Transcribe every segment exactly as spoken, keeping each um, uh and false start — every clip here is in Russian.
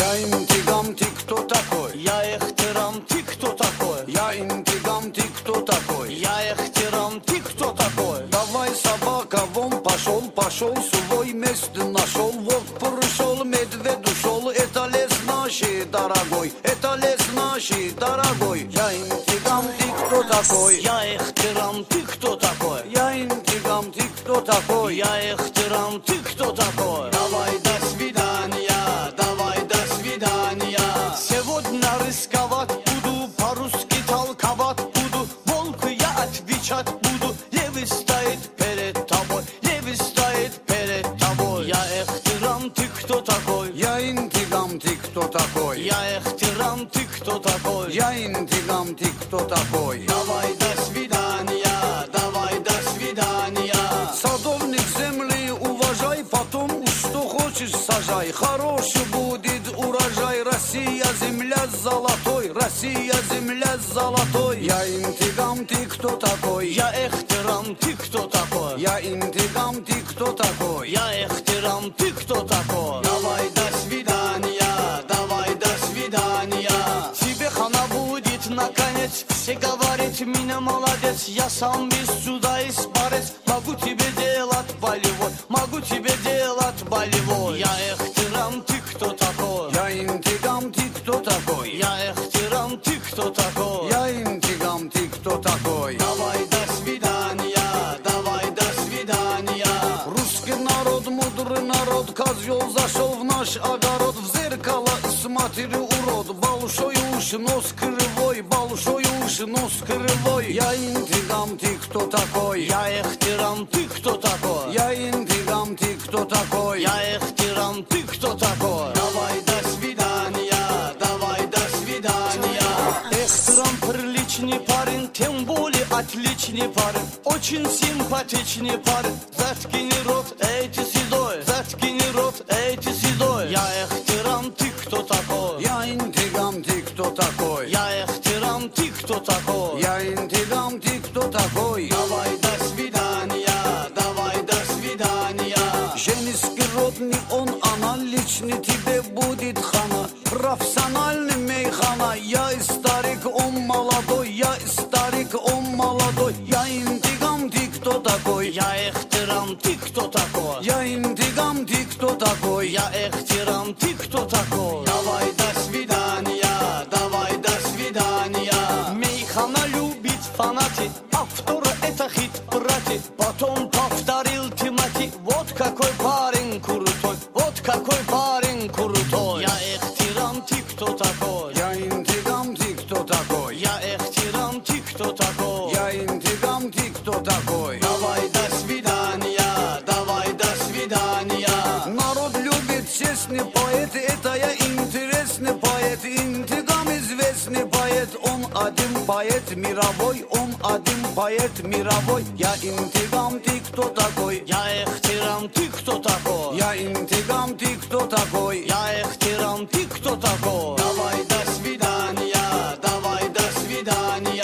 Я интигам, ты кто такой? Я Эхтирам, ты кто такой? Я интигам, ты кто такой? Я Эхтирам, ты кто такой? Давай, собака, вон пошел, пошел, свой место нашел. Вот пришел, медведь ушел. Это лес наший, дорогой, это лес наший, дорогой. Я интигам, ты кто такой? Я Эхтирам, ты кто такой? Я интигам, ты кто такой? Я Эхтирам, ты кто такой? Давай, до свидания, давай, до свидания. Сегодня рисковать буду, по-русски толковать буду. Волку я отвечать буду. Левый стоит перед тобой, левый стоит перед тобой. Я Эхтирам, ты кто такой? Я интигам, ты кто такой? Я Эхтирам, ты кто такой? Я интигам, ты кто такой? Давай, до свидания, давай, до свидания. Садовник земли уважай, потом что хочешь сажай. Хороший будет урожай. Россия земля золотой, Россия земля золотой. Я интигам, ты кто такой? Я Эхтирам, ты кто такой? Я интигам, ты кто такой? Я Эхтирам, ты кто такой? Давай, до свидания, давай, до свидания. Тебе хана будет наконец. Все говорят, меня молодец. Я сам без суда испарец. Могу тебе делать болевой, могу тебе делать болевой. Я Эхтирам, ты кто такой? Я интигам, ты кто такой? Я Эхтирам, ты кто такой? Я интигам, ты кто такой? Давай, до свидания, давай, до свидания. Русский народ, мудрый народ, козел зашел в наш огород. В зеркало смотрю, урод, большой уши, нос кривой, большой уши, нос кривой. Я интигам, ты кто такой? Я Эхтирам, ты кто такой? Я интигам, ты кто такой? Я Эхтирам, ты кто такой? Давай, до свидания, давай, до свидания. Эхтирам приличный парень, тем более отличный парень. Очень симпатичный парень. Заткни рот, эй ты седой. Заткни рот, эй ты седой. Я Эхтирам, ты кто такой? Я интигам, ты кто такой? Я Эхтирам, ты кто такой? Я интигам, ты кто такой? Давай, до свидания, давай, до свидания. Женский род не он, она, личный тебе будет хана. Профессиональный мейхана. Я и старик, он молодой. Я и старик, он молодой. Я интигам, ты кто такой? Я Эхтирам, ты кто такой? Я интигам, ты кто такой? Я Эхтирам, ты кто такой? Давай, до свидания, давай, до свидания. Мейхана любит фанати, автора это хит, брати. Потом повторил Тимати. Вот какой парень крутой, вот какой парень крутой. Я Эхтирам, ты кто такой? Я интигам, ты кто такой? Я Эхтирам, ты кто такой? Я интигам, ты кто такой? Давай, до свидания, давай, до свидания. Народ любит честный поэт, это я интересный поэт. Интигам известный поэт, он один поэт мировой, он один поэт мировой. Я интигам, ты кто такой? Я Эхтирам, ты кто такой? Я интигам, ты кто такой? Я Эхтирам, ты кто такой? Давай, до свидания, давай, до свидания.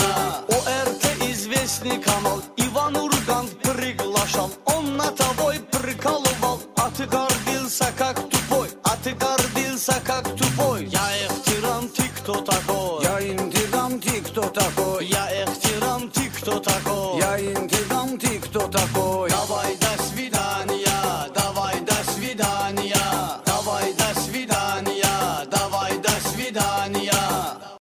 ОРТ известный канал, Иван Ургант приглашал. Он на тобой прикалывал, а ты гордился как тупой, а ты гордился как тупой. Я Эхтирам, ты кто такой? Я интигам, ты кто такой? Я Эхтирам, ты кто такой? Я интигам, ты кто такой? Давай, до свидания, давай, до свидания. Давай, до свидания, давай, до свидания.